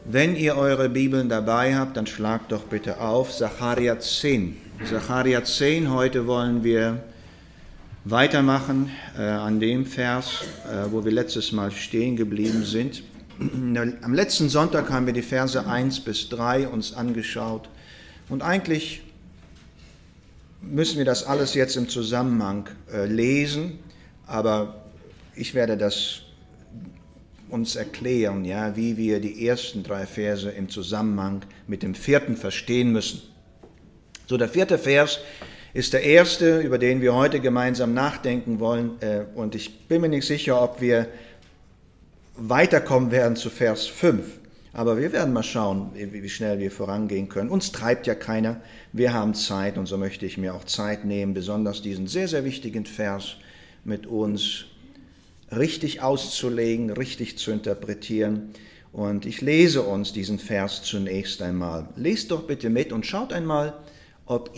Wenn ihr eure Bibeln dabei habt, dann schlagt doch bitte auf Sacharja 10. Sacharja 10, heute wollen wir weitermachen an dem Vers, wo wir letztes Mal stehen geblieben sind. Am letzten Sonntag haben wir die Verse 1 bis 3 uns angeschaut und eigentlich müssen wir das alles jetzt im Zusammenhang lesen, aber ich werde das uns erklären, ja, wie wir die ersten 3 Verse im Zusammenhang mit dem 4. verstehen müssen. So, der 4. Vers ist der erste, über den wir heute gemeinsam nachdenken wollen, und ich bin mir nicht sicher, ob wir weiterkommen werden zu Vers 5, aber wir werden mal schauen, wie schnell wir vorangehen können. Uns treibt ja keiner, wir haben Zeit und so möchte ich mir auch Zeit nehmen, besonders diesen sehr, sehr wichtigen Vers mit uns richtig auszulegen, richtig zu interpretieren. Und ich lese uns diesen Vers zunächst einmal. Lest doch bitte mit und schaut einmal, ob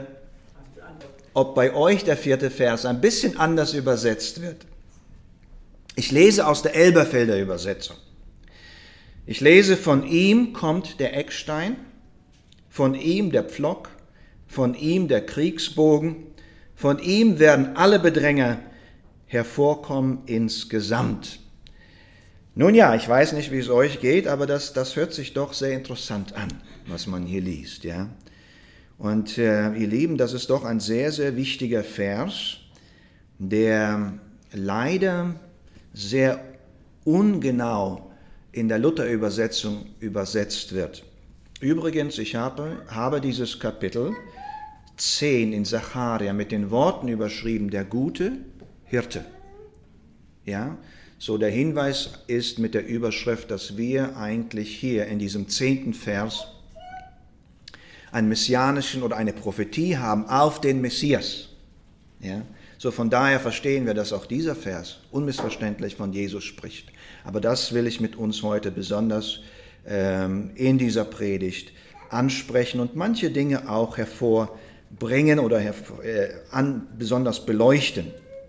bei euch der 4. Vers ein bisschen anders übersetzt wird. Ich lese aus der Elberfelder Übersetzung. Ich lese, von ihm kommt der Eckstein, von ihm der Pflock, von ihm der Kriegsbogen, von ihm werden alle Bedränger hervorkommen insgesamt. Nun ja, ich weiß nicht, wie es euch geht, aber das hört sich doch sehr interessant an, was man hier liest, ja. Und ihr Lieben, das ist doch ein sehr, sehr wichtiger Vers, der leider sehr ungenau in der Luther-Übersetzung übersetzt wird. Übrigens, ich habe dieses Kapitel 10 in Sacharja mit den Worten überschrieben, der gute Hirte. Ja, so der Hinweis ist mit der Überschrift, dass wir eigentlich hier in diesem 10. Vers einen messianischen oder eine Prophetie haben auf den Messias. Ja, so von daher verstehen wir, dass auch dieser Vers unmissverständlich von Jesus spricht. Aber das will ich mit uns heute besonders in dieser Predigt ansprechen und manche Dinge auch hervorbringen oder besonders beleuchten.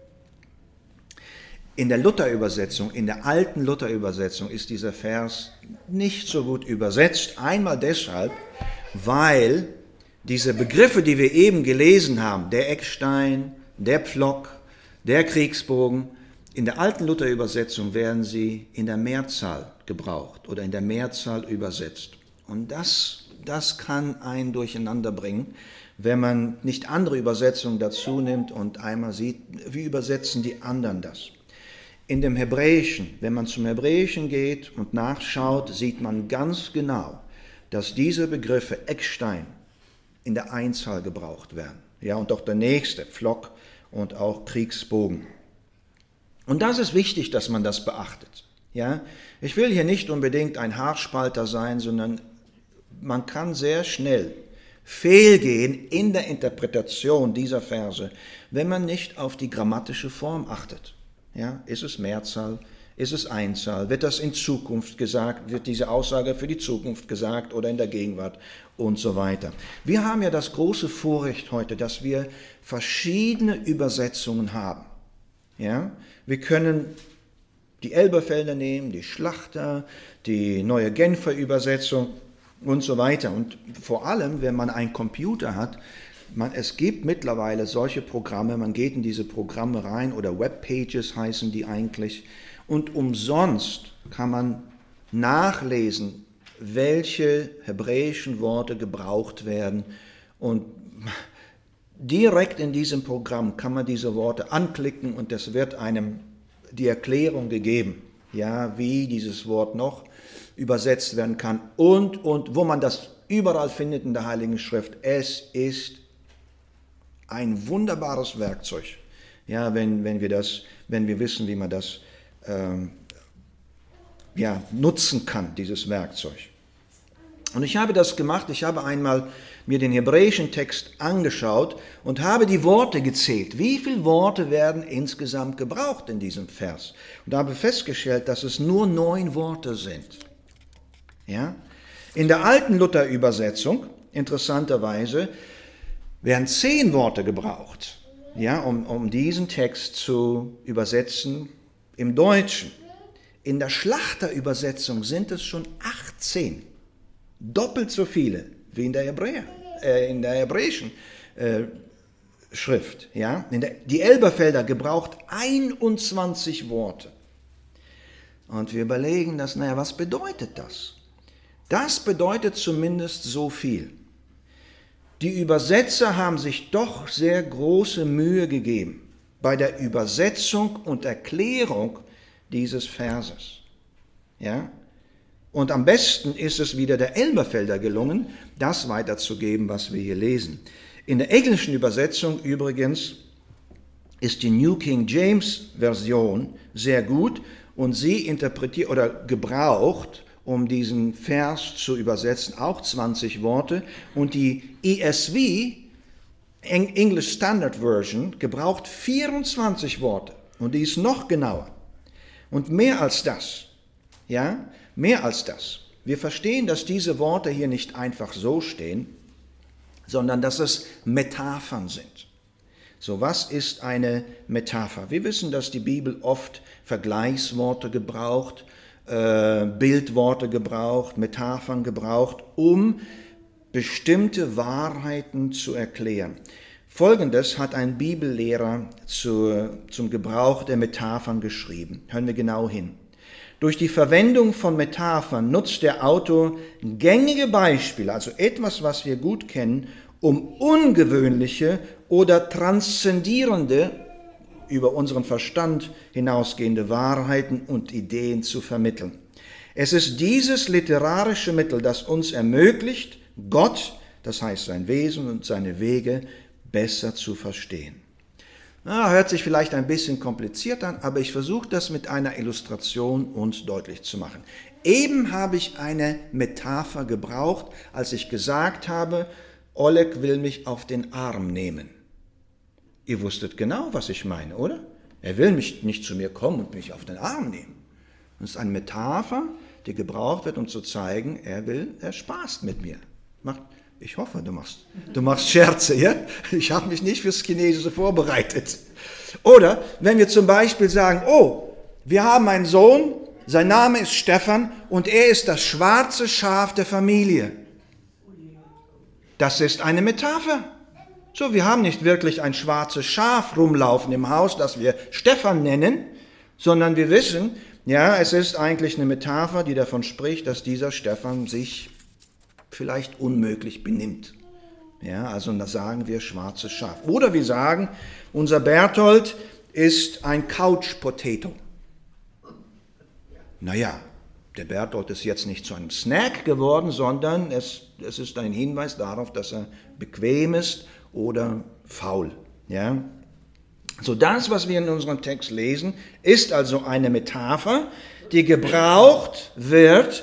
In der Luther-Übersetzung, in der alten Luther-Übersetzung ist dieser Vers nicht so gut übersetzt. Einmal deshalb, weil diese Begriffe, die wir eben gelesen haben, der Eckstein, der Pflock, der Kriegsbogen, in der alten Luther-Übersetzung werden sie in der Mehrzahl gebraucht oder in der Mehrzahl übersetzt. Und das kann einen durcheinander bringen, wenn man nicht andere Übersetzungen dazu nimmt und einmal sieht, wie übersetzen die anderen das. In dem Hebräischen, wenn man zum Hebräischen geht und nachschaut, sieht man ganz genau, dass diese Begriffe Eckstein in der Einzahl gebraucht werden. Ja, und auch der nächste, Pflock und auch Kriegsbogen. Und das ist wichtig, dass man das beachtet. Ja, ich will hier nicht unbedingt ein Haarspalter sein, sondern man kann sehr schnell fehlgehen in der Interpretation dieser Verse, wenn man nicht auf die grammatische Form achtet. Ja, ist es Mehrzahl? Ist es Einzahl? Wird das in Zukunft gesagt? Wird diese Aussage für die Zukunft gesagt oder in der Gegenwart und so weiter? Wir haben ja das große Vorrecht heute, dass wir verschiedene Übersetzungen haben. Ja, wir können die Elberfelder nehmen, die Schlachter, die Neue Genfer Übersetzung und so weiter. Und vor allem, wenn man einen Computer hat, es gibt mittlerweile solche Programme, man geht in diese Programme rein oder Webpages heißen die eigentlich und umsonst kann man nachlesen, welche hebräischen Worte gebraucht werden und direkt in diesem Programm kann man diese Worte anklicken und es wird einem die Erklärung gegeben, ja, wie dieses Wort noch übersetzt werden kann und wo man das überall findet in der Heiligen Schrift. Es ist ein wunderbares Werkzeug, ja, wenn wir wissen, wie man das nutzen kann, dieses Werkzeug. Und ich habe das gemacht, ich habe einmal mir den hebräischen Text angeschaut und habe die Worte gezählt. Wie viele Worte werden insgesamt gebraucht in diesem Vers? Und habe festgestellt, dass es nur 9 Worte sind. Ja? In der alten Luther-Übersetzung, interessanterweise, werden 10 Worte gebraucht, ja, um diesen Text zu übersetzen im Deutschen. In der Schlachterübersetzung sind es schon 18 18. Doppelt so viele wie in der hebräischen Schrift. Ja? Die Elberfelder gebraucht 21 Worte. Und wir überlegen das, was bedeutet das? Das bedeutet zumindest so viel. Die Übersetzer haben sich doch sehr große Mühe gegeben bei der Übersetzung und Erklärung dieses Verses. Ja? Und am besten ist es wieder der Elberfelder gelungen, das weiterzugeben, was wir hier lesen. In der englischen Übersetzung übrigens ist die New King James Version sehr gut und sie interpretiert oder gebraucht, um diesen Vers zu übersetzen, auch 20 Worte. Und die ESV, English Standard Version, gebraucht 24 Worte. Und die ist noch genauer. Und mehr als das, ja, mehr als das. Wir verstehen, dass diese Worte hier nicht einfach so stehen, sondern dass es Metaphern sind. So, was ist eine Metapher? Wir wissen, dass die Bibel oft Vergleichsworte gebraucht, Bildworte gebraucht, Metaphern gebraucht, um bestimmte Wahrheiten zu erklären. Folgendes hat ein Bibellehrer zum Gebrauch der Metaphern geschrieben. Hören wir genau hin. Durch die Verwendung von Metaphern nutzt der Autor gängige Beispiele, also etwas, was wir gut kennen, um ungewöhnliche oder transzendierende, über unseren Verstand hinausgehende Wahrheiten und Ideen zu vermitteln. Es ist dieses literarische Mittel, das uns ermöglicht, Gott, das heißt sein Wesen und seine Wege, besser zu verstehen. Hört sich vielleicht ein bisschen kompliziert an, aber ich versuche das mit einer Illustration uns deutlich zu machen. Eben habe ich eine Metapher gebraucht, als ich gesagt habe, Oleg will mich auf den Arm nehmen. Ihr wusstet genau, was ich meine, oder? Er will nicht zu mir kommen und mich auf den Arm nehmen. Das ist eine Metapher, die gebraucht wird, um zu zeigen, er spaßt mit mir. Ich hoffe, du machst Scherze, ja? Ich habe mich nicht fürs Chinesische vorbereitet. Oder wenn wir zum Beispiel sagen, wir haben einen Sohn, sein Name ist Stefan und er ist das schwarze Schaf der Familie. Das ist eine Metapher. So, wir haben nicht wirklich ein schwarzes Schaf rumlaufen im Haus, das wir Stefan nennen, sondern wir wissen, ja, es ist eigentlich eine Metapher, die davon spricht, dass dieser Stefan sich vielleicht unmöglich benimmt. Ja, also da sagen wir schwarzes Schaf. Oder wir sagen, unser Berthold ist ein Couch Potato. Naja, der Berthold ist jetzt nicht zu einem Snack geworden, sondern es ist ein Hinweis darauf, dass er bequem ist oder faul. Ja? So, das, was wir in unserem Text lesen, ist also eine Metapher, die gebraucht wird,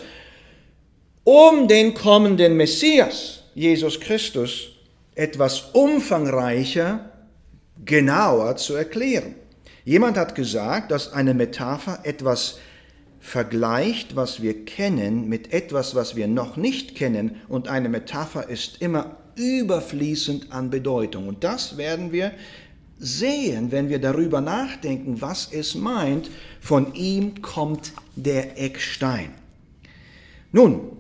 um den kommenden Messias, Jesus Christus, etwas umfangreicher, genauer zu erklären. Jemand hat gesagt, dass eine Metapher etwas vergleicht, was wir kennen, mit etwas, was wir noch nicht kennen, und eine Metapher ist immer überfließend an Bedeutung. Und das werden wir sehen, wenn wir darüber nachdenken, was es meint, von ihm kommt der Eckstein. Nun,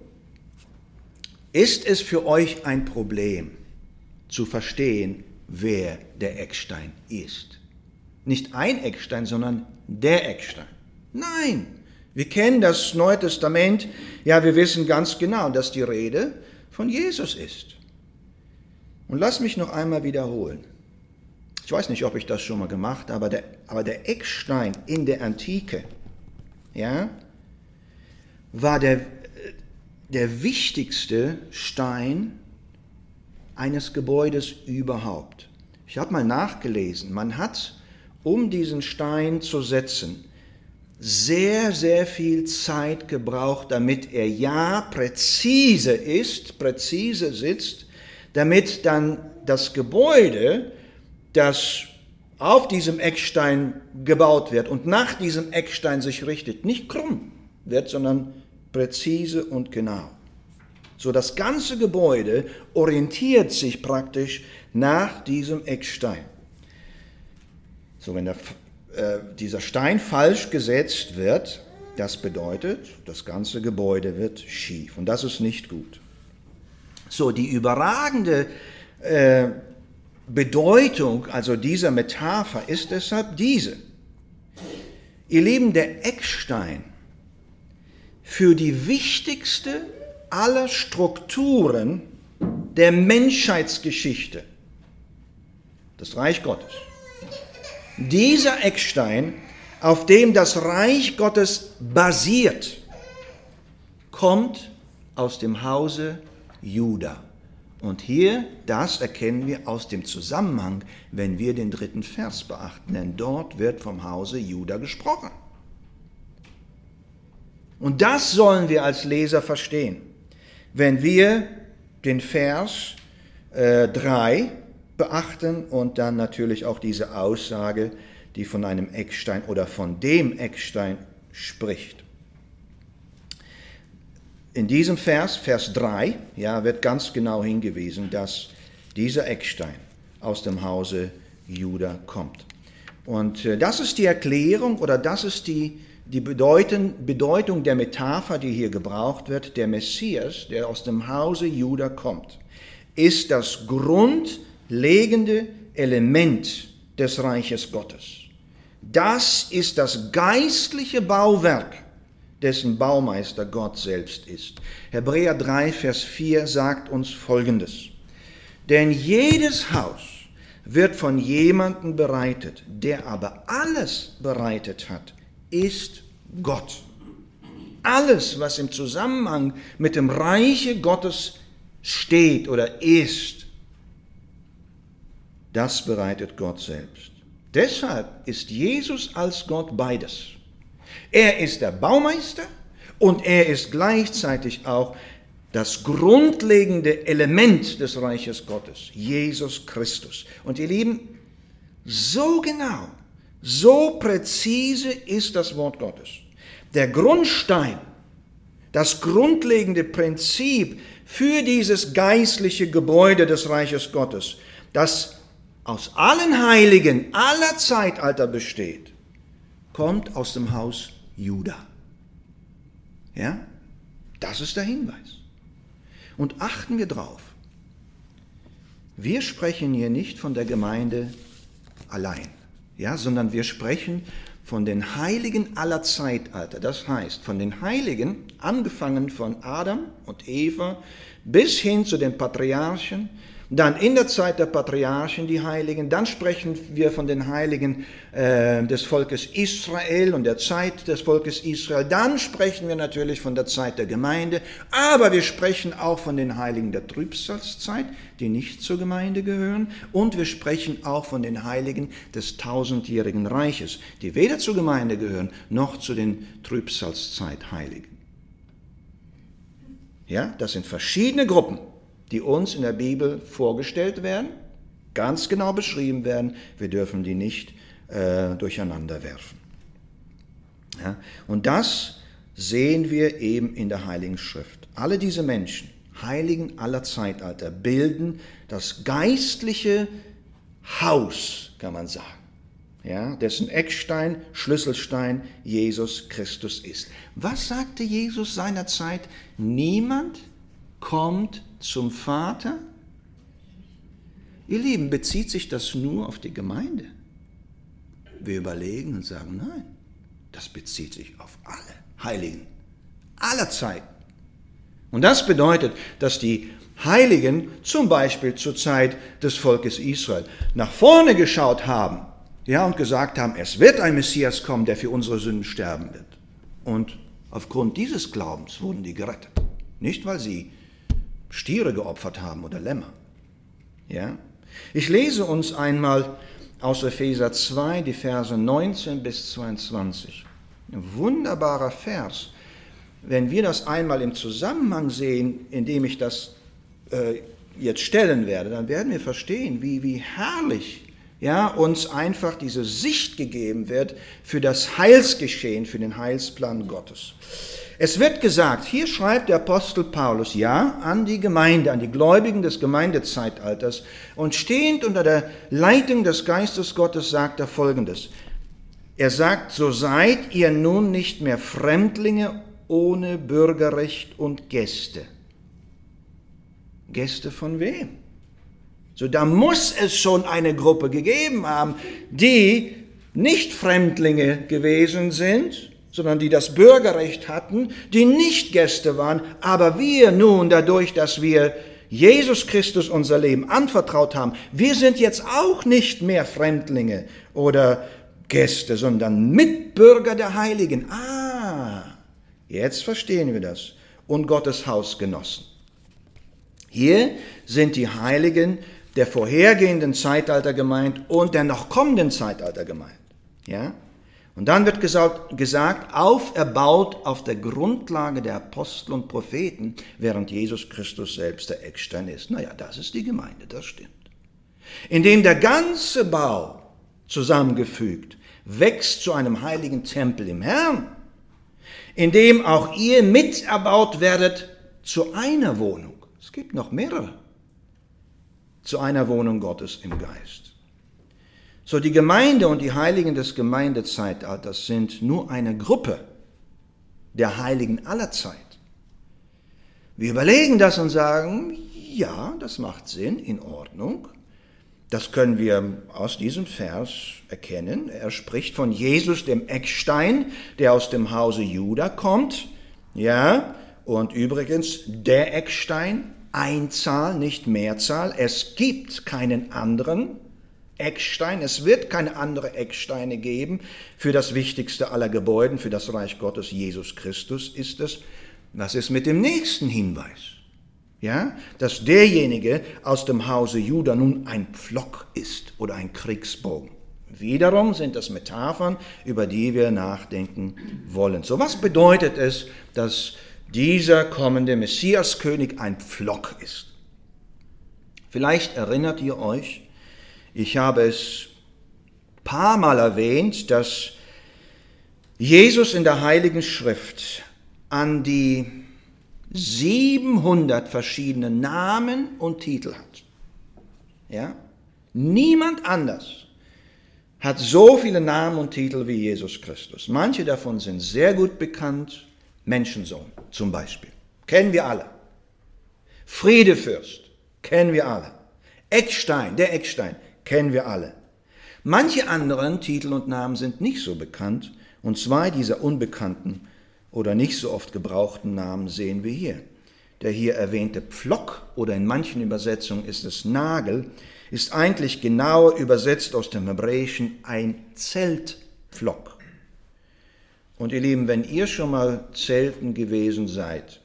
ist es für euch ein Problem zu verstehen, wer der Eckstein ist? Nicht ein Eckstein, sondern der Eckstein. Nein, wir kennen das Neue Testament, ja, wir wissen ganz genau, dass die Rede von Jesus ist. Und lass mich noch einmal wiederholen. Ich weiß nicht, ob ich das schon mal gemacht habe, aber der Eckstein in der Antike, ja, war der wichtigste Stein eines Gebäudes überhaupt. Ich habe mal nachgelesen, man hat, um diesen Stein zu setzen, sehr, sehr viel Zeit gebraucht, damit er ja präzise sitzt, damit dann das Gebäude, das auf diesem Eckstein gebaut wird und nach diesem Eckstein sich richtet, nicht krumm wird, sondern präzise und genau. So, das ganze Gebäude orientiert sich praktisch nach diesem Eckstein. So, wenn dieser Stein falsch gesetzt wird, Das bedeutet, das ganze Gebäude wird schief und das ist nicht gut. So, die überragende Bedeutung also dieser Metapher ist deshalb diese. Ihr Lieben, der Eckstein für die wichtigste aller Strukturen der Menschheitsgeschichte, das Reich Gottes. Dieser Eckstein, auf dem das Reich Gottes basiert, kommt aus dem Hause Juda. Und hier, das erkennen wir aus dem Zusammenhang, wenn wir den 3. Vers beachten, denn dort wird vom Hause Juda gesprochen. Und das sollen wir als Leser verstehen, wenn wir den Vers 3 beachten und dann natürlich auch diese Aussage, die von einem Eckstein oder von dem Eckstein spricht. In diesem Vers 3, wird ganz genau hingewiesen, dass dieser Eckstein aus dem Hause Juda kommt. Und das ist die Erklärung oder das ist die Bedeutung der Metapher, die hier gebraucht wird. Der Messias, der aus dem Hause Juda kommt, ist das grundlegende Element des Reiches Gottes. Das ist das geistliche Bauwerk, dessen Baumeister Gott selbst ist. Hebräer 3, Vers 4 sagt uns Folgendes: Denn jedes Haus wird von jemandem bereitet, der aber alles bereitet hat, ist Gott. Alles, was im Zusammenhang mit dem Reiche Gottes steht oder ist, das bereitet Gott selbst. Deshalb ist Jesus als Gott beides. Er ist der Baumeister und er ist gleichzeitig auch das grundlegende Element des Reiches Gottes, Jesus Christus. Und ihr Lieben, so genau, so präzise ist das Wort Gottes. Der Grundstein, das grundlegende Prinzip für dieses geistliche Gebäude des Reiches Gottes, das aus allen Heiligen aller Zeitalter besteht, kommt aus dem Haus Juda. Ja, das ist der Hinweis. Und achten wir drauf. Wir sprechen hier nicht von der Gemeinde allein, sondern wir sprechen von den Heiligen aller Zeitalter. Das heißt, von den Heiligen, angefangen von Adam und Eva bis hin zu den Patriarchen, dann in der Zeit der Patriarchen die Heiligen, dann sprechen wir von den Heiligen des Volkes Israel und der Zeit des Volkes Israel, dann sprechen wir natürlich von der Zeit der Gemeinde, aber wir sprechen auch von den Heiligen der Trübsalzeit, die nicht zur Gemeinde gehören, und wir sprechen auch von den Heiligen des tausendjährigen Reiches, die weder zur Gemeinde gehören, noch zu den Trübsalzeit-Heiligen. Ja, das sind verschiedene Gruppen, die uns in der Bibel vorgestellt werden, ganz genau beschrieben werden. Wir dürfen die nicht durcheinander werfen. Ja? Und das sehen wir eben in der Heiligen Schrift. Alle diese Menschen, Heiligen aller Zeitalter, bilden das geistliche Haus, kann man sagen, dessen Eckstein, Schlüsselstein Jesus Christus ist. Was sagte Jesus seinerzeit? Niemand kommt zum Vater? Ihr Lieben, bezieht sich das nur auf die Gemeinde? Wir überlegen und sagen, nein, das bezieht sich auf alle Heiligen aller Zeiten. Und das bedeutet, dass die Heiligen zum Beispiel zur Zeit des Volkes Israel nach vorne geschaut haben, und gesagt haben, es wird ein Messias kommen, der für unsere Sünden sterben wird. Und aufgrund dieses Glaubens wurden die gerettet. Nicht, weil sie Stiere geopfert haben oder Lämmer. Ja? Ich lese uns einmal aus Epheser 2, die Verse 19 bis 22. Ein wunderbarer Vers. Wenn wir das einmal im Zusammenhang sehen, indem ich das jetzt stellen werde, dann werden wir verstehen, wie herrlich uns einfach diese Sicht gegeben wird für das Heilsgeschehen, für den Heilsplan Gottes. Es wird gesagt, hier schreibt der Apostel Paulus, an die Gemeinde, an die Gläubigen des Gemeindezeitalters, und stehend unter der Leitung des Geistes Gottes sagt er Folgendes: Er sagt, so seid ihr nun nicht mehr Fremdlinge ohne Bürgerrecht und Gäste. Gäste von wem? So, da muss es schon eine Gruppe gegeben haben, die nicht Fremdlinge gewesen sind, sondern die das Bürgerrecht hatten, die nicht Gäste waren, aber wir nun, dadurch, dass wir Jesus Christus unser Leben anvertraut haben, wir sind jetzt auch nicht mehr Fremdlinge oder Gäste, sondern Mitbürger der Heiligen. Jetzt verstehen wir das. Und Gottes Hausgenossen. Hier sind die Heiligen der vorhergehenden Zeitalter gemeint und der noch kommenden Zeitalter gemeint. Ja? Und dann wird gesagt, auferbaut auf der Grundlage der Apostel und Propheten, während Jesus Christus selbst der Eckstein ist. Naja, das ist die Gemeinde, das stimmt. Indem der ganze Bau zusammengefügt wächst zu einem heiligen Tempel im Herrn, indem auch ihr miterbaut werdet zu einer Wohnung. Es gibt noch mehrere. Zu einer Wohnung Gottes im Geist. So, die Gemeinde und die Heiligen des Gemeindezeitalters sind nur eine Gruppe der Heiligen aller Zeit. Wir überlegen das und sagen, ja, das macht Sinn, in Ordnung. Das können wir aus diesem Vers erkennen. Er spricht von Jesus, dem Eckstein, der aus dem Hause Juda kommt. Ja, und übrigens, der Eckstein, Einzahl, nicht Mehrzahl. Es gibt keinen anderen Eckstein. Es wird keine anderen Ecksteine geben. Für das wichtigste aller Gebäude, für das Reich Gottes, Jesus Christus, ist es. Was ist mit dem nächsten Hinweis? Ja, dass derjenige aus dem Hause Juda nun ein Pflock ist oder ein Kriegsbogen. Wiederum sind das Metaphern, über die wir nachdenken wollen. So, was bedeutet es, dass dieser kommende Messiaskönig ein Pflock ist? Vielleicht erinnert ihr euch, ich habe es ein paar Mal erwähnt, dass Jesus in der Heiligen Schrift an die 700 verschiedene Namen und Titel hat. Ja? Niemand anders hat so viele Namen und Titel wie Jesus Christus. Manche davon sind sehr gut bekannt. Menschensohn zum Beispiel, kennen wir alle. Friedefürst, kennen wir alle. Eckstein, der Eckstein, kennen wir alle. Manche anderen Titel und Namen sind nicht so bekannt, und zwei dieser unbekannten oder nicht so oft gebrauchten Namen sehen wir hier. Der hier erwähnte Pflock, oder in manchen Übersetzungen ist es Nagel, ist eigentlich genauer übersetzt aus dem Hebräischen ein Zeltpflock. Und ihr Lieben, wenn ihr schon mal zelten gewesen seid,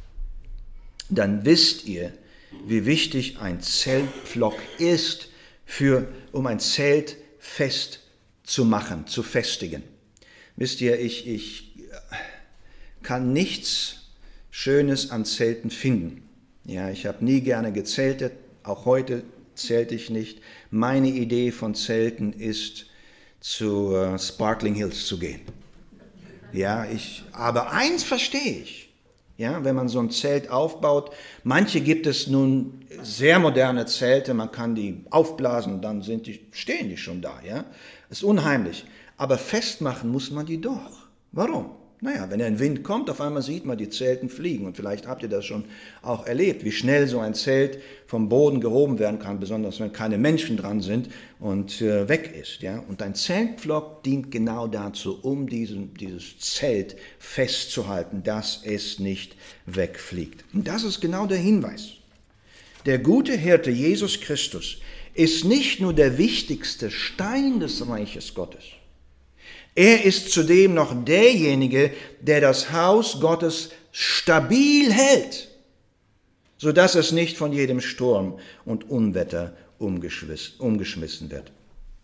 dann wisst ihr, wie wichtig ein Zeltpflock ist, um ein Zelt fest zu machen, zu festigen. Wisst ihr, ich kann nichts Schönes an Zelten finden. Ja, ich habe nie gerne gezeltet, auch heute zelte ich nicht. Meine Idee von Zelten ist, zu Sparkling Hills zu gehen. Ja, aber eins verstehe ich. Ja, wenn man so ein Zelt aufbaut, manche gibt es nun sehr moderne Zelte, man kann die aufblasen, dann stehen die schon da, ja. Das ist unheimlich. Aber festmachen muss man die doch. Warum? Naja, wenn ein Wind kommt, auf einmal sieht man die Zelten fliegen. Und vielleicht habt ihr das schon auch erlebt, wie schnell so ein Zelt vom Boden gehoben werden kann, besonders wenn keine Menschen dran sind und weg ist. Ja? Und ein Zeltpflock dient genau dazu, um dieses Zelt festzuhalten, dass es nicht wegfliegt. Und das ist genau der Hinweis. Der gute Hirte Jesus Christus ist nicht nur der wichtigste Stein des Reiches Gottes. Er ist zudem noch derjenige, der das Haus Gottes stabil hält, sodass es nicht von jedem Sturm und Unwetter umgeschmissen wird.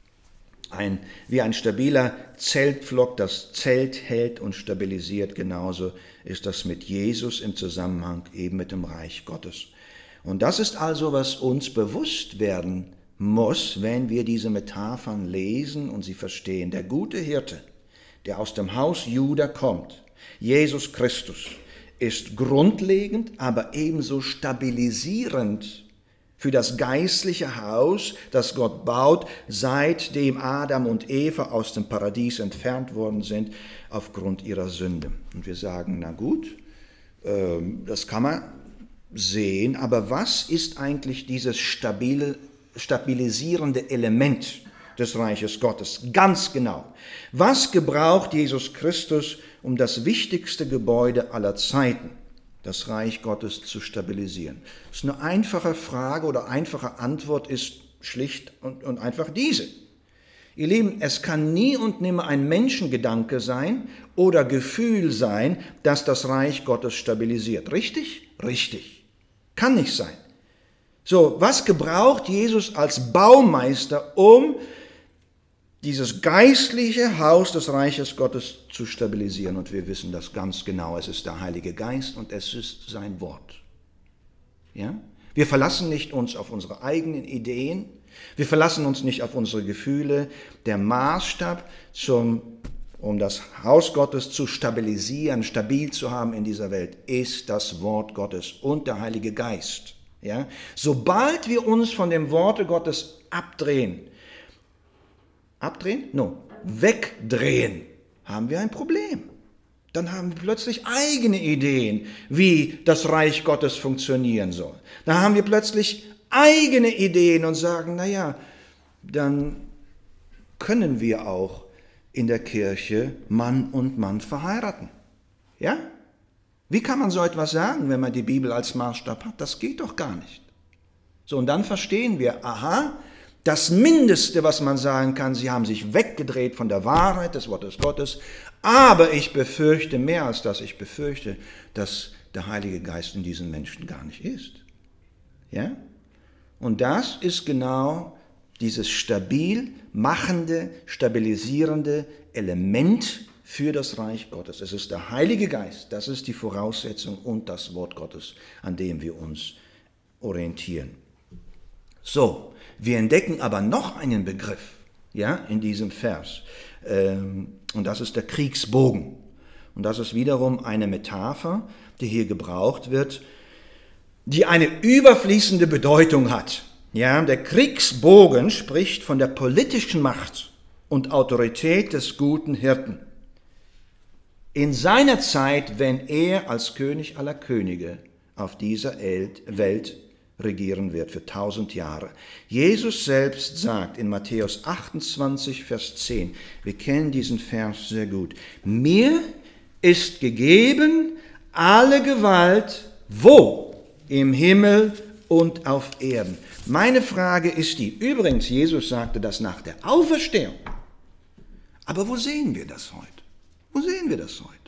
Wie ein stabiler Zeltpflock das Zelt hält und stabilisiert, genauso ist das mit Jesus im Zusammenhang eben mit dem Reich Gottes. Und das ist also, was uns bewusst werden muss, wenn wir diese Metaphern lesen und sie verstehen. Der gute Hirte, der aus dem Haus Juda kommt, Jesus Christus, ist grundlegend, aber ebenso stabilisierend für das geistliche Haus, das Gott baut, seitdem Adam und Eva aus dem Paradies entfernt worden sind aufgrund ihrer Sünde. Und wir sagen, na gut, das kann man sehen, aber was ist eigentlich dieses stabilisierende Element des Reiches Gottes? Ganz genau. Was gebraucht Jesus Christus, um das wichtigste Gebäude aller Zeiten, das Reich Gottes, zu stabilisieren? Das ist eine einfache Frage oder einfache Antwort ist schlicht und einfach diese. Ihr Lieben, es kann nie und nimmer ein Menschengedanke sein oder Gefühl sein, das das Reich Gottes stabilisiert. Richtig? Richtig. Kann nicht sein. So, was gebraucht Jesus als Baumeister, um dieses geistliche Haus des Reiches Gottes zu stabilisieren? Und wir wissen das ganz genau. Es ist der Heilige Geist und es ist sein Wort. Ja? Wir verlassen nicht uns auf unsere eigenen Ideen. Wir verlassen uns nicht auf unsere Gefühle. Der Maßstab, um das Haus Gottes zu stabilisieren, stabil zu haben in dieser Welt, ist das Wort Gottes und der Heilige Geist. Ja? Sobald wir uns von dem Worte Gottes wegdrehen, haben wir ein Problem. Dann haben wir plötzlich eigene Ideen, wie das Reich Gottes funktionieren soll. Dann haben wir plötzlich eigene Ideen und sagen, naja, dann können wir auch in der Kirche Mann und Mann verheiraten. Ja? Wie kann man so etwas sagen, wenn man die Bibel als Maßstab hat? Das geht doch gar nicht. So, und dann verstehen wir, aha, das Mindeste, was man sagen kann, sie haben sich weggedreht von der Wahrheit des Wortes Gottes, aber ich befürchte mehr als das, ich befürchte, dass der Heilige Geist in diesen Menschen gar nicht ist. Ja? Und das ist genau dieses stabil machende, stabilisierende Element für das Reich Gottes. Es ist der Heilige Geist, das ist die Voraussetzung und das Wort Gottes, an dem wir uns orientieren. So, wir entdecken aber noch einen Begriff, ja, in diesem Vers, und das ist der Kriegsbogen. Und das ist wiederum eine Metapher, die hier gebraucht wird, die eine überfließende Bedeutung hat. Ja, der Kriegsbogen spricht von der politischen Macht und Autorität des guten Hirten. In seiner Zeit, wenn er als König aller Könige auf dieser Welt regieren wird für 1000 Jahre. Jesus selbst sagt in Matthäus 28, Vers 10, wir kennen diesen Vers sehr gut, mir ist gegeben alle Gewalt, wo? Im Himmel und auf Erden. Meine Frage ist die, übrigens, Jesus sagte das nach der Auferstehung. Aber wo sehen wir das heute? Wo sehen wir das heute?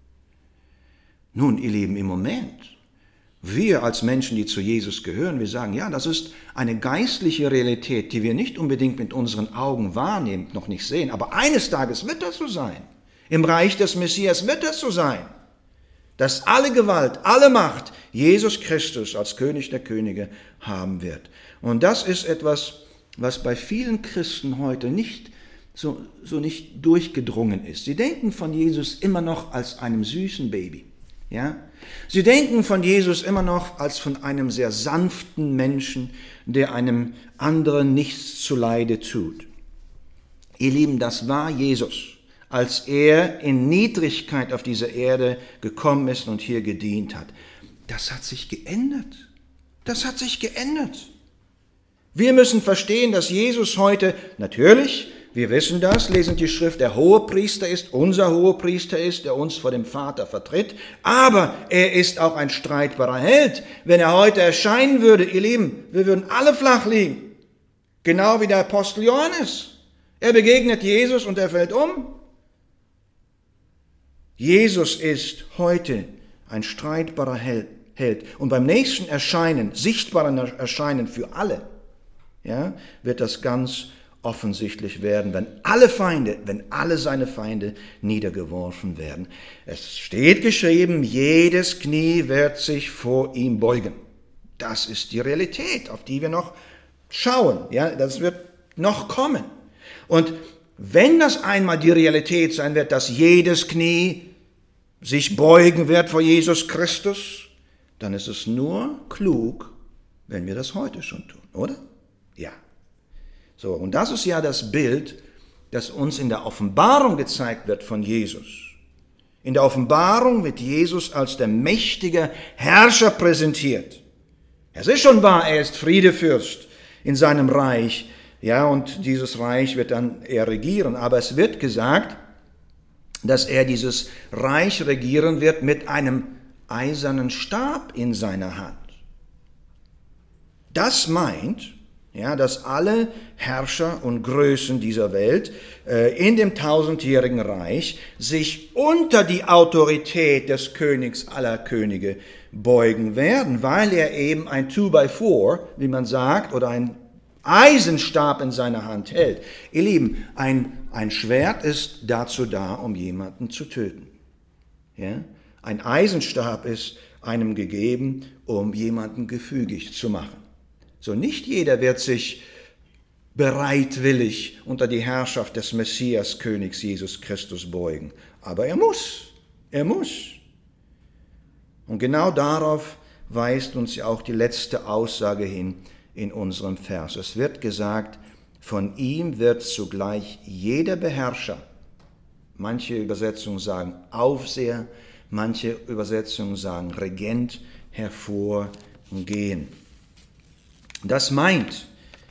Nun, ihr Lieben, im Moment, wir als Menschen, die zu Jesus gehören, wir sagen, ja, das ist eine geistliche Realität, die wir nicht unbedingt mit unseren Augen wahrnehmen, noch nicht sehen, aber eines Tages wird das so sein. Im Reich des Messias wird das so sein, dass alle Gewalt, alle Macht Jesus Christus als König der Könige haben wird. Und das ist etwas, was bei vielen Christen heute nicht so nicht durchgedrungen ist. Sie denken von Jesus immer noch als einem süßen Baby. Ja? Sie denken von Jesus immer noch als von einem sehr sanften Menschen, der einem anderen nichts zuleide tut. Ihr Lieben, das war Jesus, als er in Niedrigkeit auf diese Erde gekommen ist und hier gedient hat. Das hat sich geändert. Das hat sich geändert. Wir müssen verstehen, dass Jesus heute, natürlich, wir wissen das, lesen die Schrift, der Hohepriester ist, unser Hohepriester ist, der uns vor dem Vater vertritt, aber er ist auch ein streitbarer Held. Wenn er heute erscheinen würde, ihr Lieben, wir würden alle flach liegen, genau wie der Apostel Johannes. Er begegnet Jesus und er fällt um. Jesus ist heute ein streitbarer Held. Und beim nächsten Erscheinen, sichtbaren Erscheinen für alle, ja, wird das ganz offensichtlich werden, wenn alle seine Feinde niedergeworfen werden. Es steht geschrieben, jedes Knie wird sich vor ihm beugen. Das ist die Realität, auf die wir noch schauen. Ja, das wird noch kommen. Und wenn das einmal die Realität sein wird, dass jedes Knie sich beugen wird vor Jesus Christus, dann ist es nur klug, wenn wir das heute schon tun, oder? Ja. So, und das ist ja das Bild, das uns in der Offenbarung gezeigt wird von Jesus. In der Offenbarung wird Jesus als der mächtige Herrscher präsentiert. Es ist schon wahr, er ist Friedefürst in seinem Reich, ja, und dieses Reich wird dann er regieren, aber es wird gesagt, dass er dieses Reich regieren wird mit einem eisernen Stab in seiner Hand. Das meint, ja, dass alle Herrscher und Größen dieser Welt in dem tausendjährigen Reich sich unter die Autorität des Königs aller Könige beugen werden, weil er eben ein 2x4, wie man sagt, oder ein Eisenstab in seiner Hand hält. Ihr Lieben, ein Schwert ist dazu da, um jemanden zu töten. Ja? Ein Eisenstab ist einem gegeben, um jemanden gefügig zu machen. So, nicht jeder wird sich bereitwillig unter die Herrschaft des Messias, Königs Jesus Christus beugen. Aber er muss. Und genau darauf weist uns ja auch die letzte Aussage hin in unserem Vers. Es wird gesagt, von ihm wird zugleich jeder Beherrscher, manche Übersetzungen sagen Aufseher, manche Übersetzungen sagen Regent, hervorgehen. Das meint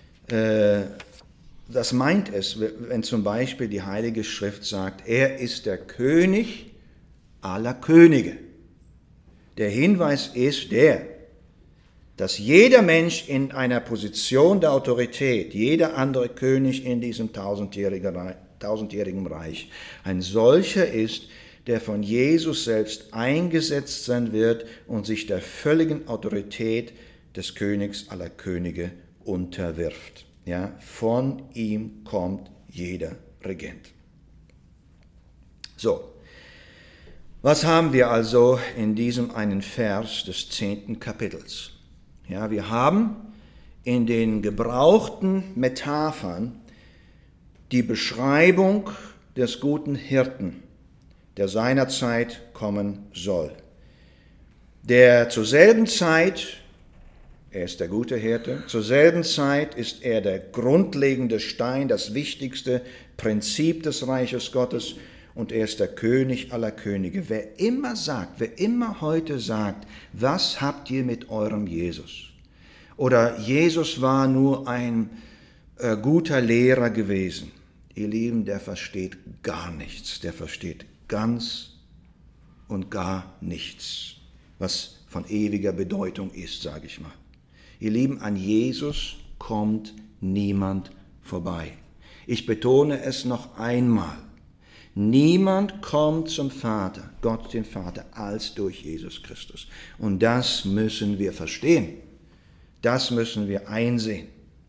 es, wenn zum Beispiel die Heilige Schrift sagt, er ist der König aller Könige. Der Hinweis ist dass jeder Mensch in einer Position der Autorität, jeder andere König in diesem tausendjährigen Reich, ein solcher ist, der von Jesus selbst eingesetzt sein wird und sich der völligen Autorität des Königs aller Könige unterwirft. Ja, von ihm kommt jeder Regent. So, was haben wir also in diesem einen Vers des 10. Kapitels? Ja, wir haben in den gebrauchten Metaphern die Beschreibung des guten Hirten, der seinerzeit kommen soll, der zur selben Zeit, er ist der gute Hirte, zur selben Zeit ist er der grundlegende Stein, das wichtigste Prinzip des Reiches Gottes, und er ist der König aller Könige. Wer immer heute sagt, was habt ihr mit eurem Jesus? Oder Jesus war nur ein guter Lehrer gewesen. Ihr Lieben, der versteht gar nichts. Der versteht ganz und gar nichts, was von ewiger Bedeutung ist, sage ich mal. Ihr Lieben, an Jesus kommt niemand vorbei. Ich betone es noch einmal. Niemand kommt zum Vater, Gott den Vater, als durch Jesus Christus. Und das müssen wir verstehen. Das müssen wir einsehen.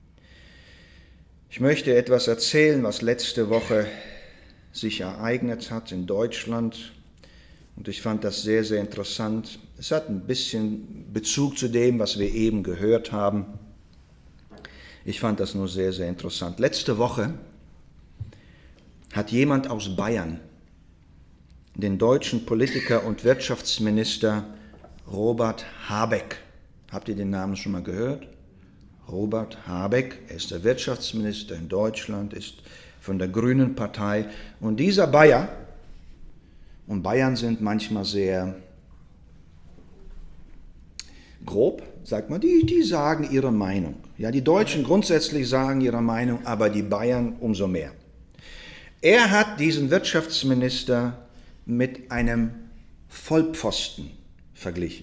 Ich möchte etwas erzählen, was letzte Woche sich ereignet hat in Deutschland. Und ich fand das sehr, sehr interessant. Es hat ein bisschen Bezug zu dem, was wir eben gehört haben. Ich fand das nur sehr, sehr interessant. Letzte Woche hat jemand aus Bayern den deutschen Politiker und Wirtschaftsminister Robert Habeck, habt ihr den Namen schon mal gehört? Robert Habeck, er ist der Wirtschaftsminister in Deutschland, ist von der Grünen Partei. Und dieser Bayer, und Bayern sind manchmal sehr grob, sagt man, die sagen ihre Meinung. Ja, die Deutschen grundsätzlich sagen ihre Meinung, aber die Bayern umso mehr. Er hat diesen Wirtschaftsminister mit einem Vollpfosten verglichen.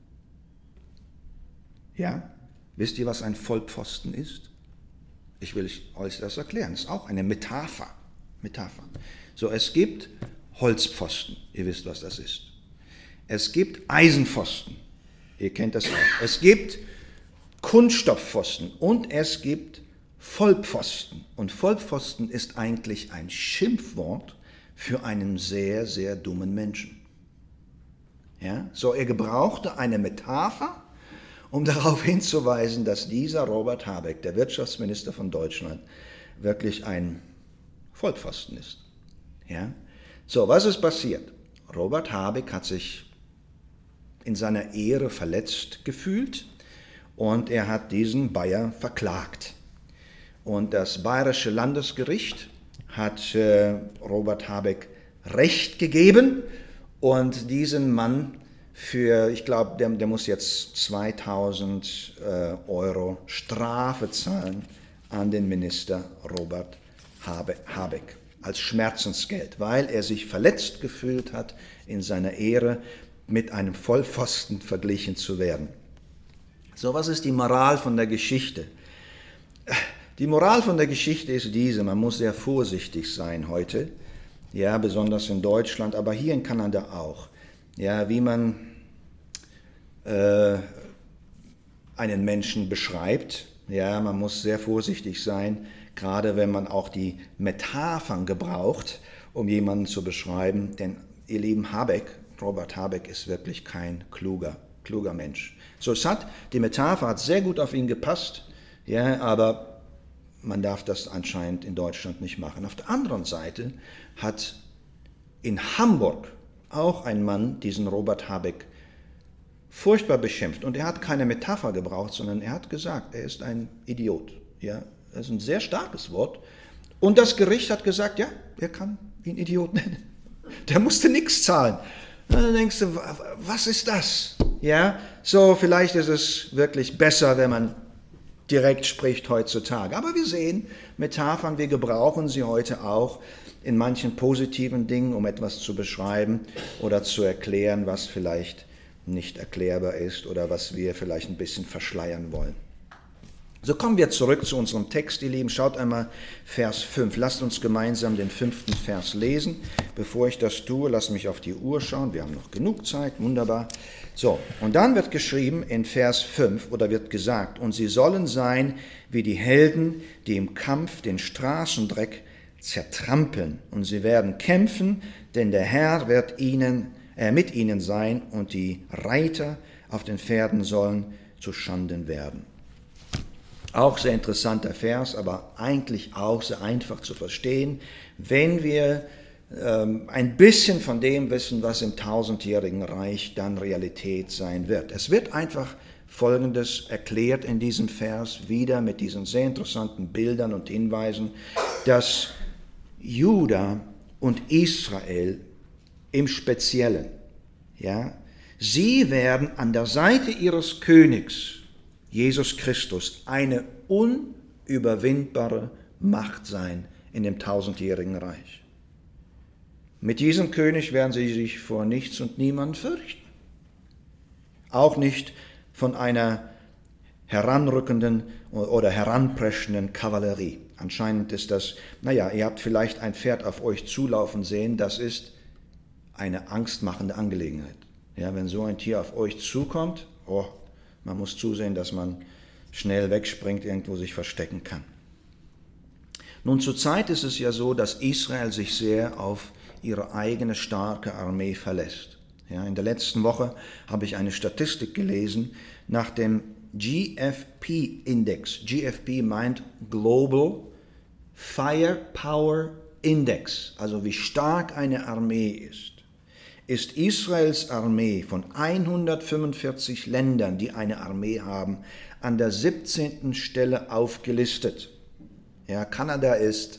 Ja, wisst ihr, was ein Vollpfosten ist? Ich will euch das erklären. Das ist auch eine Metapher. So, es gibt Holzpfosten. Ihr wisst, was das ist. Es gibt Eisenpfosten. Ihr kennt das auch. Es gibt Kunststoffpfosten und es gibt Vollpfosten. Und Vollpfosten ist eigentlich ein Schimpfwort für einen sehr, sehr dummen Menschen. Ja? So, er gebrauchte eine Metapher, um darauf hinzuweisen, dass dieser Robert Habeck, der Wirtschaftsminister von Deutschland, wirklich ein Vollpfosten ist. Ja? So, was ist passiert? Robert Habeck hat sich in seiner Ehre verletzt gefühlt und er hat diesen Bayer verklagt. Und das Bayerische Landesgericht hat Robert Habeck Recht gegeben und diesen Mann für, ich glaube, der muss jetzt 2000 Euro Strafe zahlen an den Minister Robert Habeck als Schmerzensgeld, weil er sich verletzt gefühlt hat, in seiner Ehre mit einem Vollpfosten verglichen zu werden. So, was ist die Moral von der Geschichte? Die Moral von der Geschichte ist diese: Man muss sehr vorsichtig sein heute, ja, besonders in Deutschland, aber hier in Kanada auch. Ja, wie man einen Menschen beschreibt. Ja, man muss sehr vorsichtig sein, gerade wenn man auch die Metaphern gebraucht, um jemanden zu beschreiben. Denn ihr lieben Robert Habeck ist wirklich kein kluger Mensch. So, die Metapher hat sehr gut auf ihn gepasst, ja, aber man darf das anscheinend in Deutschland nicht machen. Auf der anderen Seite hat in Hamburg auch ein Mann diesen Robert Habeck furchtbar beschimpft. Und er hat keine Metapher gebraucht, sondern er hat gesagt, er ist ein Idiot. Ja, das ist ein sehr starkes Wort. Und das Gericht hat gesagt, ja, er kann ihn Idiot nennen. Der musste nichts zahlen. Und dann denkst du, was ist das? Ja, so vielleicht ist es wirklich besser, wenn man direkt spricht heutzutage. Aber wir sehen Metaphern, wir gebrauchen sie heute auch in manchen positiven Dingen, um etwas zu beschreiben oder zu erklären, was vielleicht nicht erklärbar ist oder was wir vielleicht ein bisschen verschleiern wollen. So, kommen wir zurück zu unserem Text, ihr Lieben. Schaut einmal Vers 5. Lasst uns gemeinsam den 5. Vers lesen. Bevor ich das tue, lasst mich auf die Uhr schauen. Wir haben noch genug Zeit, wunderbar. So, und dann wird geschrieben in Vers 5, oder wird gesagt, und sie sollen sein wie die Helden, die im Kampf den Straßendreck zertrampeln. Und sie werden kämpfen, denn der Herr wird mit ihnen sein, und die Reiter auf den Pferden sollen zu Schanden werden. Auch sehr interessanter Vers, aber eigentlich auch sehr einfach zu verstehen, wenn wir ein bisschen von dem wissen, was im tausendjährigen Reich dann Realität sein wird. Es wird einfach Folgendes erklärt in diesem Vers, wieder mit diesen sehr interessanten Bildern und Hinweisen, dass Juda und Israel im Speziellen, ja, sie werden an der Seite ihres Königs, Jesus Christus, eine unüberwindbare Macht sein in dem tausendjährigen Reich. Mit diesem König werden sie sich vor nichts und niemanden fürchten. Auch nicht von einer heranrückenden oder heranpreschenden Kavallerie. Anscheinend ist das, ihr habt vielleicht ein Pferd auf euch zulaufen sehen, das ist eine angstmachende Angelegenheit. Ja, wenn so ein Tier auf euch zukommt, man muss zusehen, dass man schnell wegspringt, irgendwo sich verstecken kann. Nun, zurzeit ist es ja so, dass Israel sich sehr auf ihre eigene starke Armee verlässt. Ja, in der letzten Woche habe ich eine Statistik gelesen nach dem GFP-Index. GFP meint Global Firepower Index, also wie stark eine Armee ist Israels Armee von 145 Ländern, die eine Armee haben, an der 17. Stelle aufgelistet. Ja, Kanada ist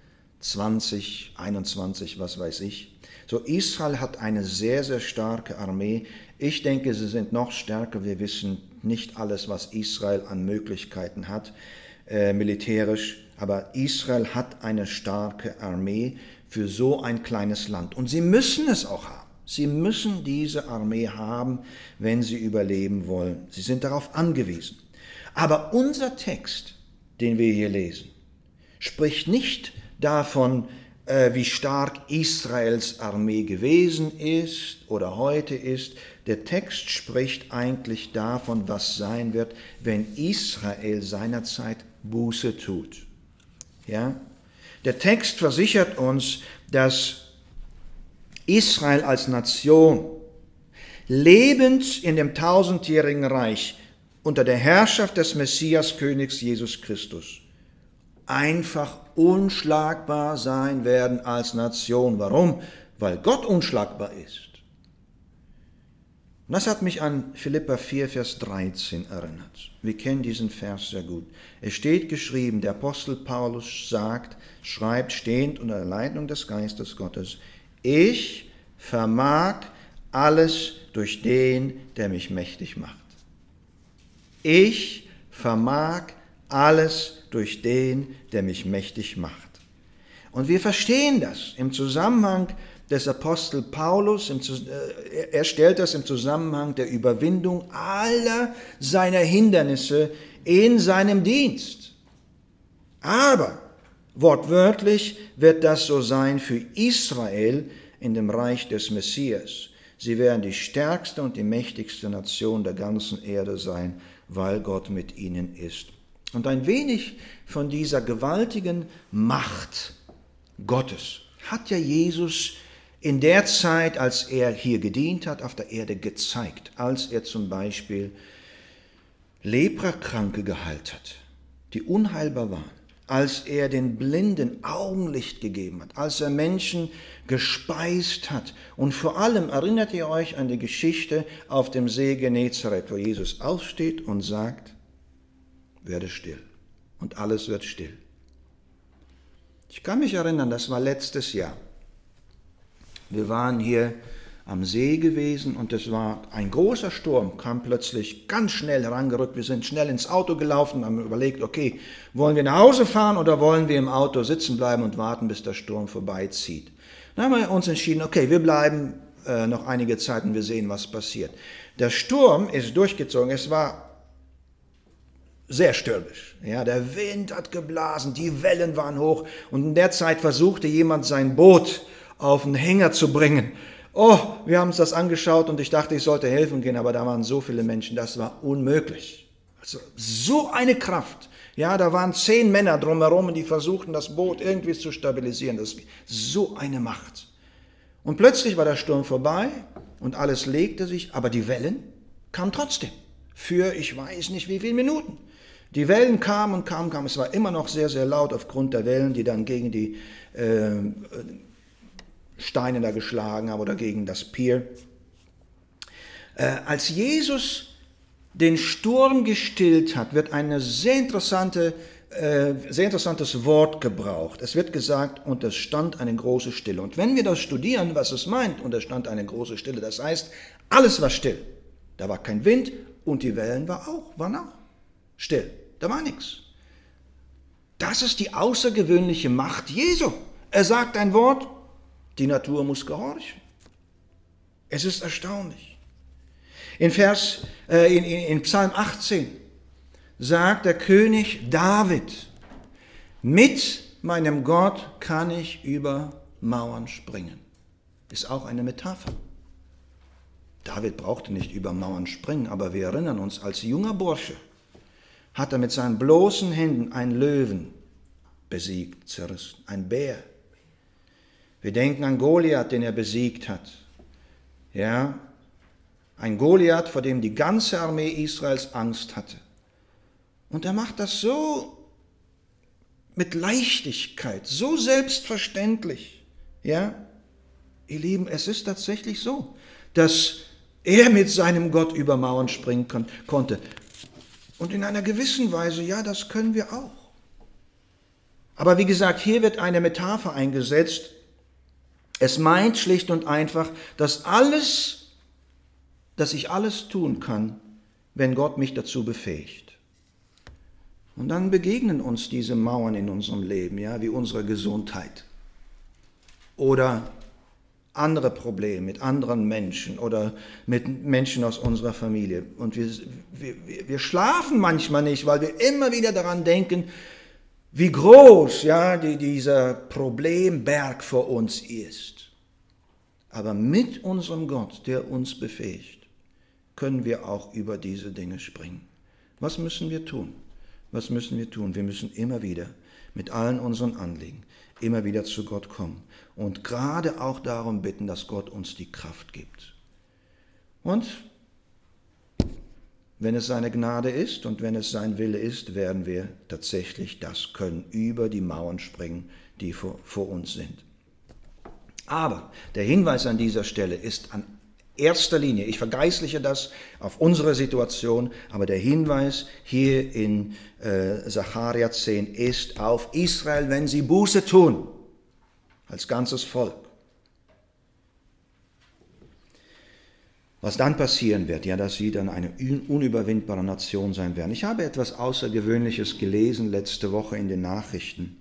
20, 21, was weiß ich. So, Israel hat eine sehr, sehr starke Armee. Ich denke, sie sind noch stärker. Wir wissen nicht alles, was Israel an Möglichkeiten hat, militärisch. Aber Israel hat eine starke Armee für so ein kleines Land. Und sie müssen es auch haben. Sie müssen diese Armee haben, wenn sie überleben wollen. Sie sind darauf angewiesen. Aber unser Text, den wir hier lesen, spricht nicht davon, wie stark Israels Armee gewesen ist oder heute ist. Der Text spricht eigentlich davon, was sein wird, wenn Israel seinerzeit Buße tut. Ja? Der Text versichert uns, dass Israel als Nation, lebend in dem tausendjährigen Reich, unter der Herrschaft des Messias-Königs Jesus Christus, einfach unschlagbar sein werden als Nation. Warum? Weil Gott unschlagbar ist. Und das hat mich an Philipper 4, Vers 13 erinnert. Wir kennen diesen Vers sehr gut. Es steht geschrieben, der Apostel Paulus schreibt stehend unter der Leitung des Geistes Gottes, ich vermag alles durch den, der mich mächtig macht. Ich vermag alles durch den, der mich mächtig macht. Und wir verstehen das im Zusammenhang des Apostel Paulus, er stellt das im Zusammenhang der Überwindung aller seiner Hindernisse in seinem Dienst. Aber wortwörtlich wird das so sein für Israel in dem Reich des Messias. Sie werden die stärkste und die mächtigste Nation der ganzen Erde sein, weil Gott mit ihnen ist. Und ein wenig von dieser gewaltigen Macht Gottes hat ja Jesus in der Zeit, als er hier gedient hat, auf der Erde gezeigt, als er zum Beispiel Leprakranke geheilt hat, die unheilbar waren, als er den Blinden Augenlicht gegeben hat, als er Menschen gespeist hat. Und vor allem erinnert ihr euch an die Geschichte auf dem See Genezareth, wo Jesus aufsteht und sagt, werde still. Und alles wird still. Ich kann mich erinnern, das war letztes Jahr. Wir waren hier am See gewesen und es war ein großer Sturm, kam plötzlich ganz schnell herangerückt. Wir sind schnell ins Auto gelaufen, haben überlegt, okay, wollen wir nach Hause fahren oder wollen wir im Auto sitzen bleiben und warten, bis der Sturm vorbeizieht. Dann haben wir uns entschieden, okay, wir bleiben noch einige Zeit und wir sehen, was passiert. Der Sturm ist durchgezogen, es war sehr stürmisch. Ja, der Wind hat geblasen, die Wellen waren hoch und in der Zeit versuchte jemand sein Boot auf den Hänger zu bringen. Oh, wir haben uns das angeschaut und ich dachte, ich sollte helfen gehen, aber da waren so viele Menschen, das war unmöglich. Also so eine Kraft. Ja, da waren 10 Männer drumherum und die versuchten, das Boot irgendwie zu stabilisieren. Das ist so eine Macht. Und plötzlich war der Sturm vorbei und alles legte sich, aber die Wellen kamen trotzdem. Für ich weiß nicht wie viele Minuten. Die Wellen kamen und kamen. Es war immer noch sehr, sehr laut aufgrund der Wellen, die dann gegen die Steine da geschlagen haben oder gegen das Pier. Als Jesus den Sturm gestillt hat, wird ein sehr interessantes Wort gebraucht. Es wird gesagt, und es stand eine große Stille. Und wenn wir das studieren, was es meint, und es stand eine große Stille, das heißt, alles war still. Da war kein Wind und die Wellen waren auch still. Da war nichts. Das ist die außergewöhnliche Macht Jesu. Er sagt ein Wort, die Natur muss gehorchen. Es ist erstaunlich. In Psalm 18 sagt der König David, mit meinem Gott kann ich über Mauern springen. Ist auch eine Metapher. David brauchte nicht über Mauern springen, aber wir erinnern uns, als junger Bursche hat er mit seinen bloßen Händen einen Löwen besiegt, zerrissen, ein Bär. Wir denken an Goliath, den er besiegt hat. Ja, ein Goliath, vor dem die ganze Armee Israels Angst hatte. Und er macht das so mit Leichtigkeit, so selbstverständlich. Ja, ihr Lieben, es ist tatsächlich so, dass er mit seinem Gott über Mauern springen konnte. Und in einer gewissen Weise, ja, das können wir auch. Aber wie gesagt, hier wird eine Metapher eingesetzt. Es meint schlicht und einfach, dass ich alles tun kann, wenn Gott mich dazu befähigt. Und dann begegnen uns diese Mauern in unserem Leben, ja, wie unsere Gesundheit oder andere Probleme mit anderen Menschen oder mit Menschen aus unserer Familie. Und wir schlafen manchmal nicht, weil wir immer wieder daran denken, wie groß ja, dieser Problemberg vor uns ist. Aber mit unserem Gott, der uns befähigt, können wir auch über diese Dinge springen. Was müssen wir tun? Was müssen wir tun? Wir müssen immer wieder mit allen unseren Anliegen immer wieder zu Gott kommen und gerade auch darum bitten, dass Gott uns die Kraft gibt. Und wenn es seine Gnade ist und wenn es sein Wille ist, werden wir tatsächlich das können, über die Mauern springen, die vor uns sind. Aber der Hinweis an dieser Stelle ist erster Linie. Ich vergeistliche das auf unsere Situation, aber der Hinweis hier in Sacharja 10 ist auf Israel, wenn sie Buße tun, als ganzes Volk. Was dann passieren wird, ja, dass sie dann eine unüberwindbare Nation sein werden. Ich habe etwas Außergewöhnliches gelesen letzte Woche in den Nachrichten.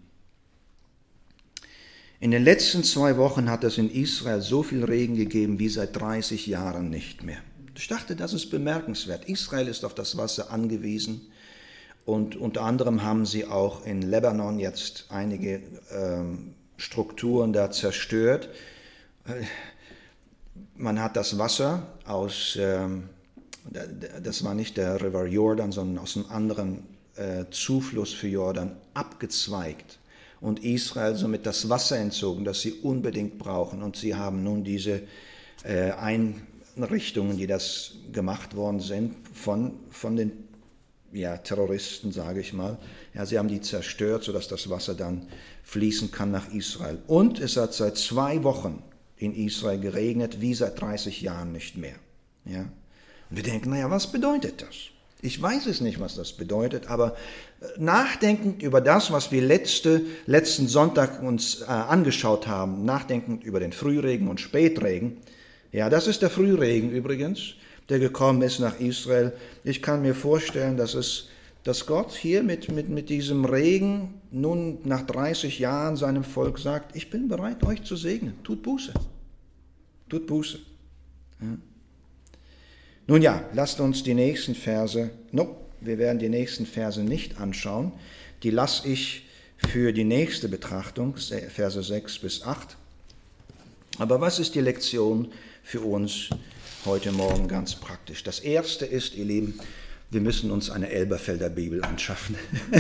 In den letzten 2 Wochen hat es in Israel so viel Regen gegeben wie seit 30 Jahren nicht mehr. Ich dachte, das ist bemerkenswert. Israel ist auf das Wasser angewiesen und unter anderem haben sie auch in Lebanon jetzt einige Strukturen da zerstört. Man hat das Wasser aus, das war nicht der River Jordan, sondern aus einem anderen Zufluss für Jordan abgezweigt und Israel somit das Wasser entzogen, das sie unbedingt brauchen. Und sie haben nun diese Einrichtungen, die das gemacht worden sind, von den Terroristen, sage ich mal. Ja, sie haben die zerstört, sodass das Wasser dann fließen kann nach Israel. Und es hat seit 2 Wochen in Israel geregnet, wie seit 30 Jahren nicht mehr. Ja? Und wir denken, naja, was bedeutet das? Ich weiß es nicht, was das bedeutet, aber nachdenkend über das, was wir letzten Sonntag uns angeschaut haben, nachdenkend über den Frühregen und Spätregen, ja, das ist der Frühregen übrigens, der gekommen ist nach Israel. Ich kann mir vorstellen, dass Gott hier mit diesem Regen nun nach 30 Jahren seinem Volk sagt, ich bin bereit, euch zu segnen. Tut Buße. Tut Buße. Ja. Nun ja, lasst uns die nächsten Verse, wir werden die nächsten Verse nicht anschauen. Die lasse ich für die nächste Betrachtung, Verse 6 bis 8. Aber was ist die Lektion für uns heute Morgen ganz praktisch? Das erste ist, ihr Lieben, wir müssen uns eine Elberfelder Bibel anschaffen.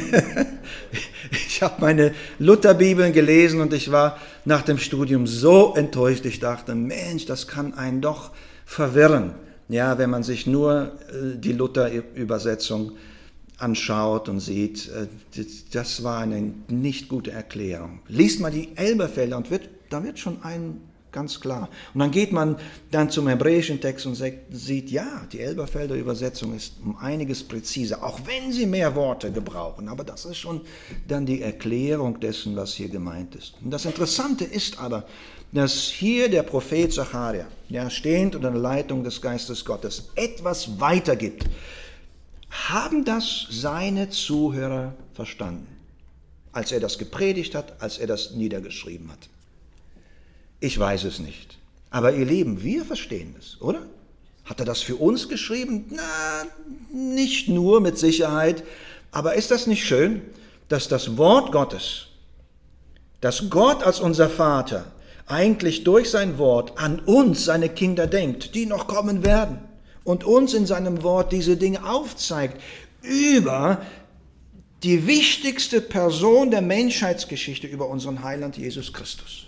Ich habe meine Lutherbibeln gelesen und ich war nach dem Studium so enttäuscht. Ich dachte, Mensch, das kann einen doch verwirren. Ja, wenn man sich nur die Luther-Übersetzung anschaut und sieht, das war eine nicht gute Erklärung. Liest mal die Elberfelder und da wird schon einem ganz klar. Und dann geht man dann zum hebräischen Text und sieht, ja, die Elberfelder Übersetzung ist um einiges präziser, auch wenn sie mehr Worte gebrauchen. Aber das ist schon dann die Erklärung dessen, was hier gemeint ist. Und das Interessante ist aber, dass hier der Prophet Sacharja, ja, stehend unter der Leitung des Geistes Gottes, etwas weitergibt. Haben das seine Zuhörer verstanden, als er das gepredigt hat, als er das niedergeschrieben hat? Ich weiß es nicht. Aber ihr Lieben, wir verstehen es, oder? Hat er das für uns geschrieben? Na, nicht nur mit Sicherheit. Aber ist das nicht schön, dass das Wort Gottes, dass Gott als unser Vater eigentlich durch sein Wort an uns, seine Kinder, denkt, die noch kommen werden und uns in seinem Wort diese Dinge aufzeigt über die wichtigste Person der Menschheitsgeschichte, über unseren Heiland Jesus Christus.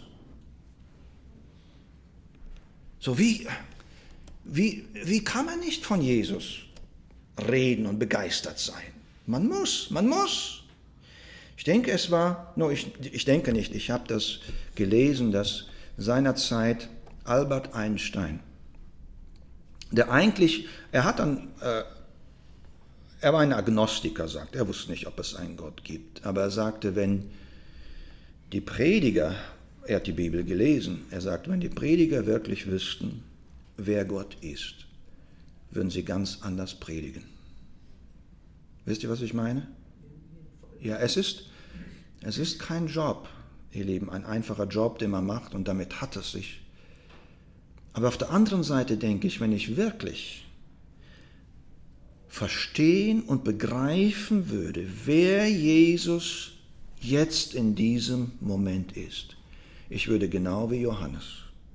So wie kann man nicht von Jesus reden und begeistert sein? Man muss. Ich denke, ich denke nicht, ich habe das gelesen, dass seinerzeit Albert Einstein, er war ein Agnostiker, sagt, er wusste nicht, ob es einen Gott gibt, aber er sagte, wenn die Prediger, er hat die Bibel gelesen, er sagt, wenn die Prediger wirklich wüssten, wer Gott ist, würden sie ganz anders predigen. Wisst ihr, was ich meine? Ja, es ist kein Job, ihr Lieben, ein einfacher Job, den man macht und damit hat es sich. Aber auf der anderen Seite denke ich, wenn ich wirklich verstehen und begreifen würde, wer Jesus jetzt in diesem Moment ist, ich würde genau wie Johannes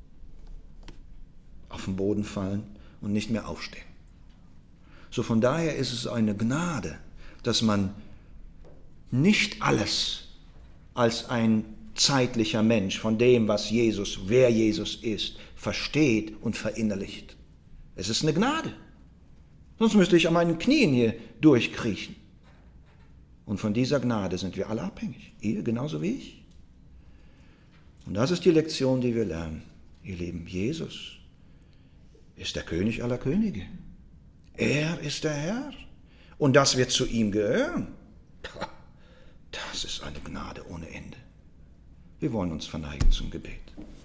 auf den Boden fallen und nicht mehr aufstehen. So von daher ist es eine Gnade, dass man nicht alles als ein zeitlicher Mensch von dem, wer Jesus ist, versteht und verinnerlicht. Es ist eine Gnade. Sonst müsste ich an meinen Knien hier durchkriechen. Und von dieser Gnade sind wir alle abhängig. Ihr genauso wie ich. Und das ist die Lektion, die wir lernen. Ihr Lieben, Jesus ist der König aller Könige. Er ist der Herr. Und das wird zu ihm gehören. Das ist eine Gnade ohne Ende. Wir wollen uns verneigen zum Gebet.